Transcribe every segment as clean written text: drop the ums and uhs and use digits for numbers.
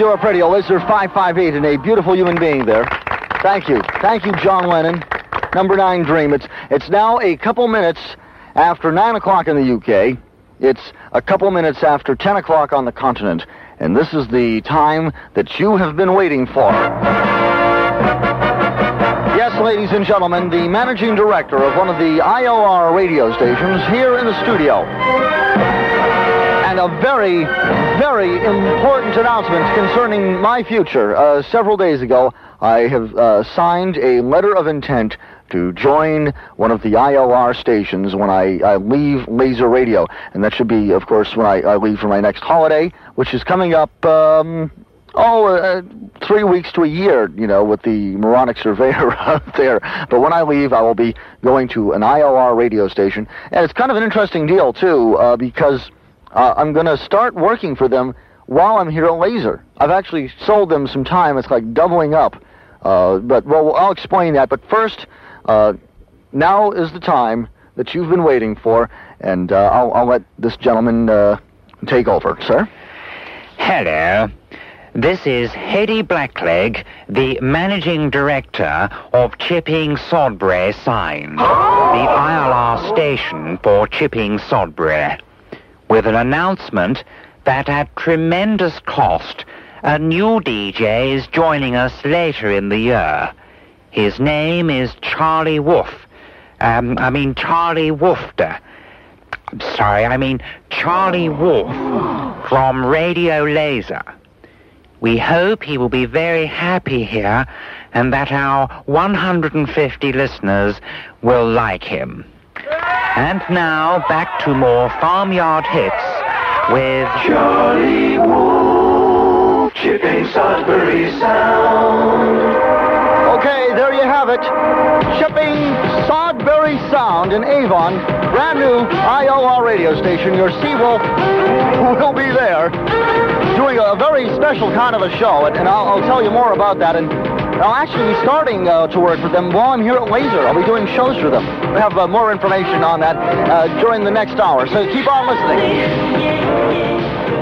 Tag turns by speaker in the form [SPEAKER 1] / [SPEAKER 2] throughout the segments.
[SPEAKER 1] Europe Radio, Laser 558, and a beautiful human being there. Thank you. Thank you, John Lennon. Number 9 Dream. It's now a couple minutes after 9 o'clock in the UK. It's a couple minutes after 10 o'clock on the continent. And this is the time that you have been waiting for. Yes, ladies and gentlemen, the managing director of one of the IOR radio stations here in the studio. And a very, very important announcement concerning my future. Several days ago, I have signed a letter of intent to join one of the IOR stations when I leave Laser Radio. And that should be, of course, when I leave for my next holiday, which is coming up, 3 weeks to a year, with the moronic surveyor out there. But when I leave, I will be going to an IOR radio station. And it's kind of an interesting deal, too, because I'm going to start working for them while I'm here at Laser. I've actually sold them some time. It's like doubling up. I'll explain that. But first, now is the time that you've been waiting for, and I'll let this gentleman take over. Sir?
[SPEAKER 2] Hello. This is Hetty Blackleg, the managing director of Chipping Sodbury Sign, the ILR station for Chipping Sodbury, with an announcement that at tremendous cost, a new DJ is joining us later in the year. His name is Charlie Wolf. Charlie Wolfter. Charlie Wolf from Radio Laser. We hope he will be very happy here and that our 150 listeners will like him. And now back to more Farmyard Hits with
[SPEAKER 3] Charlie Wolf, Chipping Sodbury Sound.
[SPEAKER 1] Okay, there you have it. Chipping Sodbury Sound in Avon, brand new IOR radio station. Your Seawolf will be there doing a very special kind of a show, and I'll tell you more about that. And I'll actually be starting to work for them while I'm here at Laser. I'll be doing shows for them. We'll have more information on that during the next hour, so keep on listening.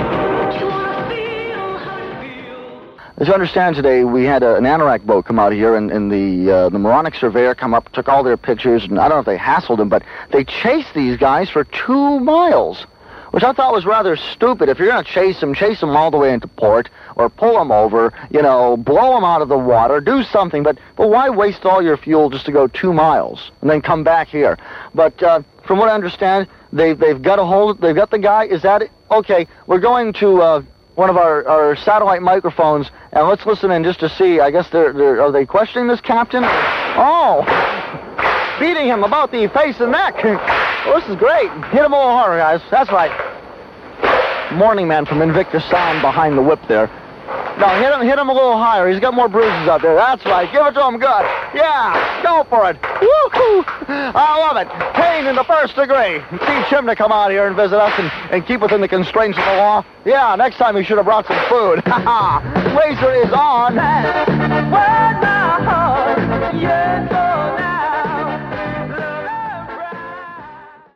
[SPEAKER 1] As you understand, today we had an Anorak boat come out here, and the moronic surveyor come up, took all their pictures, and I don't know if they hassled them, but they chased these guys for 2 miles, which I thought was rather stupid. If you're going to chase them all the way into port, or pull them over, blow them out of the water, do something, but why waste all your fuel just to go 2 miles and then come back here? But from what I understand, they've got the guy. Is that it? Okay, we're going to one of our satellite microphones, and let's listen in just to see. I guess are they questioning this captain? Oh, beating him about the face and neck. Well, this is great. Hit him a little harder, guys. That's right. Morning man from Invictus Sound behind the whip there. No, hit him a little higher. He's got more bruises out there. That's right. Give it to him good. Yeah, go for it. Woo-hoo. I love it. Pain in the first degree. Teach him to come out here and visit us and keep within the constraints of the law. Yeah, next time he should have brought some food. Laser is on. When my heart yearns for